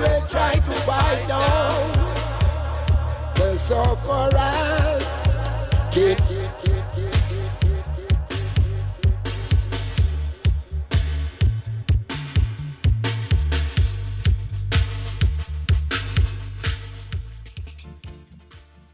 always try to fight down the sufferers. Keep